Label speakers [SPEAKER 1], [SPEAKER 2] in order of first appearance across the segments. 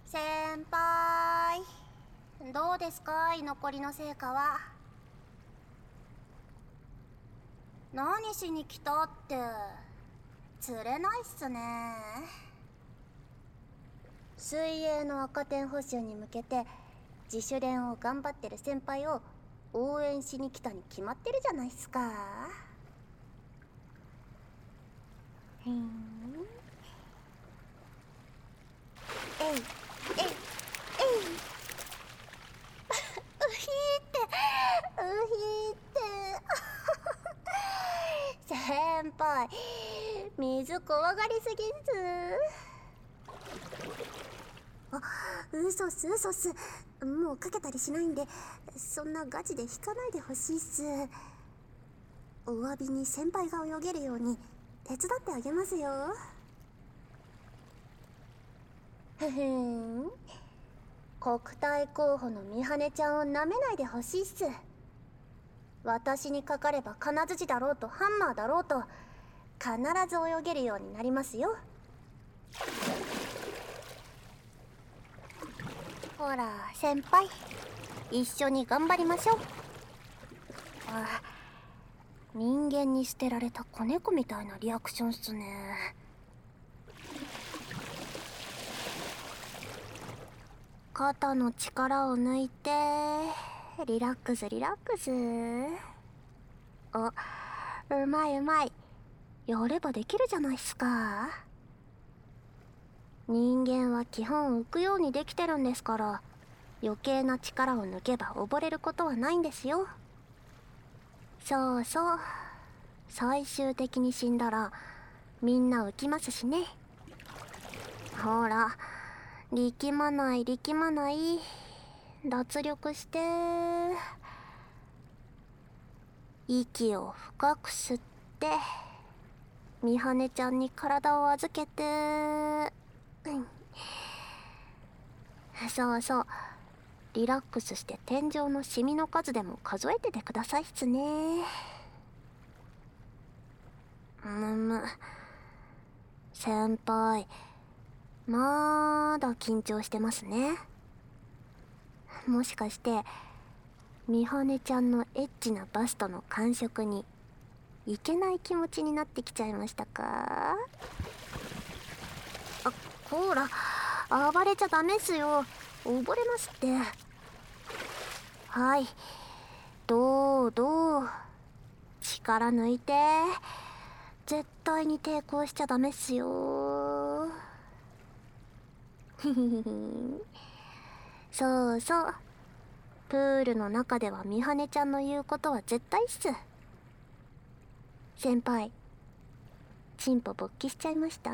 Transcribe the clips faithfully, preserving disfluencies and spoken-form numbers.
[SPEAKER 1] 先輩、どうですか居残りの成果は。何しに来たって釣れないっすね。水泳の赤点補習に向けて自主練を頑張ってる先輩を応援しに来たに決まってるじゃないっすか。ふん。えいえいえい。うひーってうひーって先輩、水怖がりすぎっす。あ、嘘っす嘘っす。もうかけたりしないんで、そんなガチで引かないでほしいっす。お詫びに先輩が泳げるように手伝ってあげますよ。ふふん。国体候補の美羽ちゃんをなめないでほしいっす。私にかかれば金槌だろうとハンマーだろうと必ず泳げるようになりますよ。ほら先輩、一緒に頑張りましょう。あ、人間に捨てられた子猫みたいなリアクションっすね。肩の力を抜いてリラックスリラックス。お、うまいうまい。やればできるじゃないっすか。人間は基本浮くようにできてるんですから、余計な力を抜けば溺れることはないんですよ。そうそう、最終的に死んだらみんな浮きますしね。ほら、力まない力まない、脱力して、息を深く吸って、美羽ちゃんに体を預けて、うん、そうそう、リラックスして天井のシミの数でも数えててくださいっすね。むむ、先輩まだ緊張してますね。もしかして美羽ちゃんのエッチなバストの感触にいけない気持ちになってきちゃいましたか。あ、こら、暴れちゃダメっすよ。溺れますって。はい、どうどう、力抜いて。絶対に抵抗しちゃダメっすよ。そうそう、プールの中では美羽ちゃんの言うことは絶対っす。先輩、チンポ勃起しちゃいました？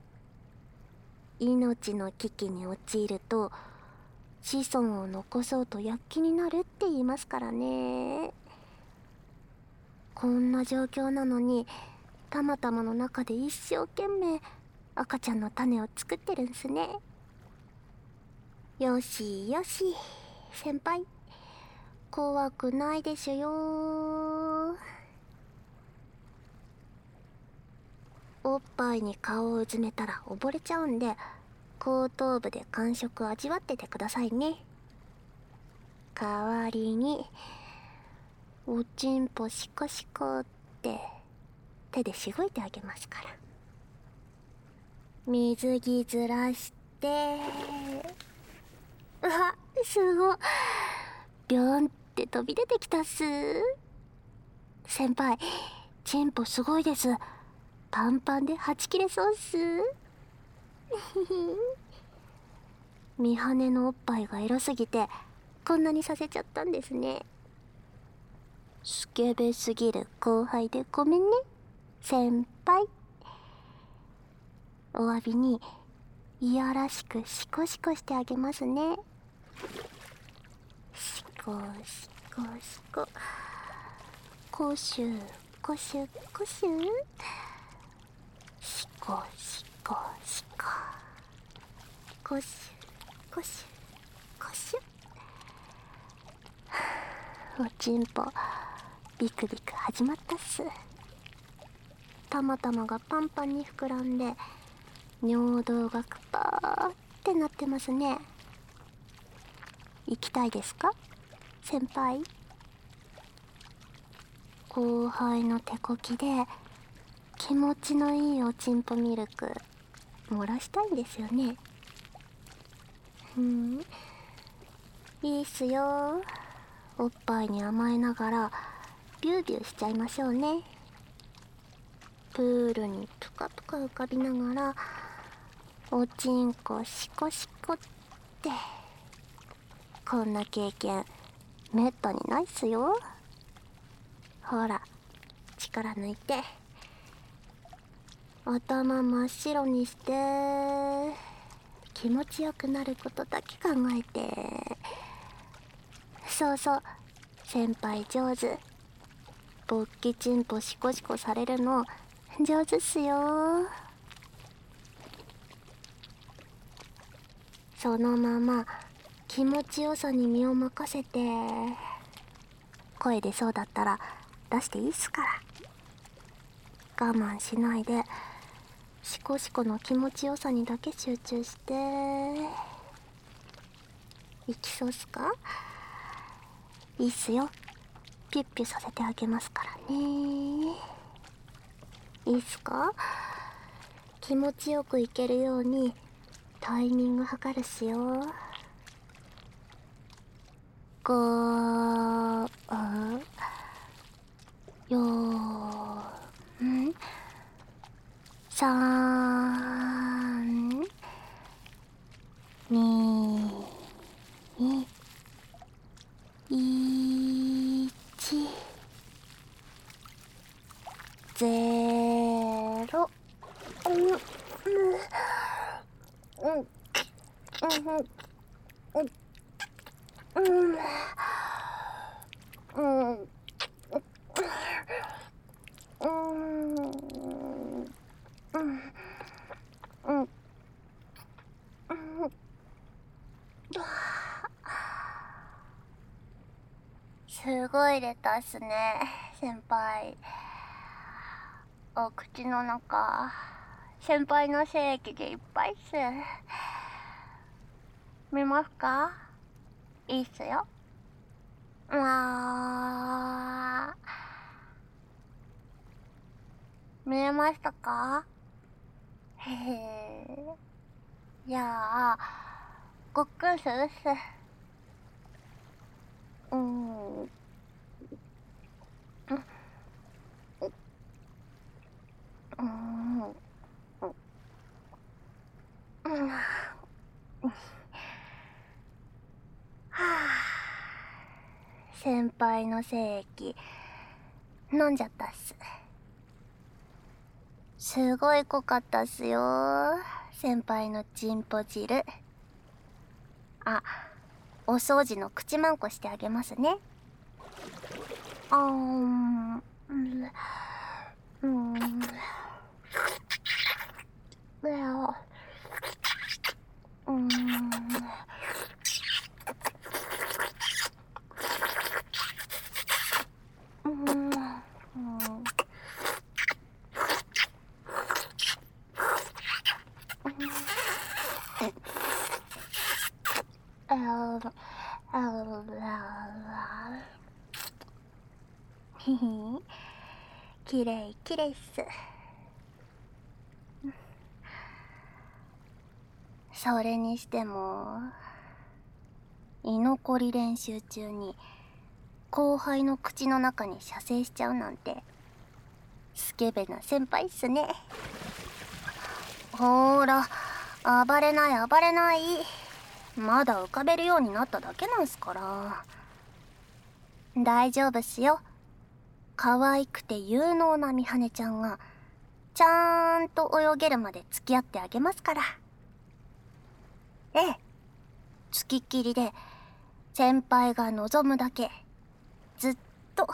[SPEAKER 1] 命の危機に陥ると子孫を残そうと躍起になるって言いますからね。こんな状況なのにたまたまの中で一生懸命赤ちゃんの種を作ってるんすね。よしよし、先輩怖くないでしゅよ。おっぱいに顔をうずめたら溺れちゃうんで、後頭部で感触味わっててくださいね。代わりにおちんぽシコシコって手でしごいてあげますから。水着ずらして、うわ、すごい、ビョンって飛び出てきたっす。先輩、チンポすごいです。パンパンではち切れそうっす。美羽のおっぱいがエロすぎてこんなにさせちゃったんですね。スケベすぎる後輩でごめんね先輩。お詫びにいやらしくシコシコしてあげますね。シコシコシコ、コシュコシュコシュ、シコシコシコ、コシュコシュコシュ。おちんぽビクビク始まったっす。たまたまがパンパンに膨らんで尿道がクパーっってなってますね。行きたいですか先輩？後輩の手こきで気持ちのいいおちんぽミルク漏らしたいんですよね。ふん、いいっすよ。おっぱいに甘えながらビュービューしちゃいましょうね。プールにプカプカ浮かびながらおちんこシコシコって、こんな経験めったにないっすよ。ほら、力抜いて頭真っ白にして気持ちよくなることだけ考えて。そうそう、先輩上手。勃起チンポシコシコされるの上手っすよ。そのまま気持ちよさに身を任せて、声出そうだったら出していいっすから。我慢しないでシコシコの気持ちよさにだけ集中して。いきそうっすか？いいっすよ。ピュッピュさせてあげますからね。いいっすか？気持ちよくいけるようにタイミング測るっすよ。ごー、よーん、さん、に、いち、ゼロ。うん、うん、うん、うん、うん、うん、うん、うん、すごい出たっすね、先輩。お口の中、先輩の精液でいっぱいっす。見ますか？いいっすよ。わー。見えましたか？へへー。じゃあ、ごっくんするっす。うーん。うん。うん。うん。はあ。先輩の精液飲んじゃったっす。すごい濃かったっすよ、先輩のチンポ汁。あ、お掃除の口まんこしてあげますね。あーん、うん、うん、うわ、うん、うん、うん、ああ、ひひ、きれいきれいっす。それにしても居残り練習中に後輩の口の中に射精しちゃうなんてスケベな先輩っすね。ほーら、暴れない暴れない。まだ浮かべるようになっただけなんすから。大丈夫っすよ。可愛くて有能なミハネちゃんがちゃーんと泳げるまで付き合ってあげますから。ええ、つきっきりで先輩が望むだけずっと。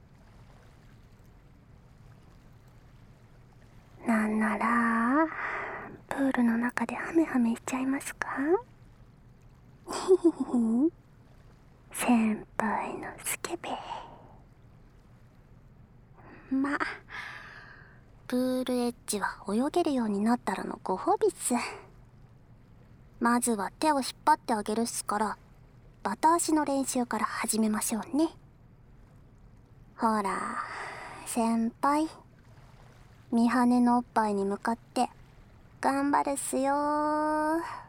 [SPEAKER 1] なんならプールの中でハメハメしちゃいますか？先輩のスケベ。まあ、プールエッジは泳げるようになったらのご褒美っす。 まずは手を引っ張ってあげるっすから、バタ足の練習から始めましょうね。ほら、先輩。ミハネのおっぱいに向かって、頑張るっすよー。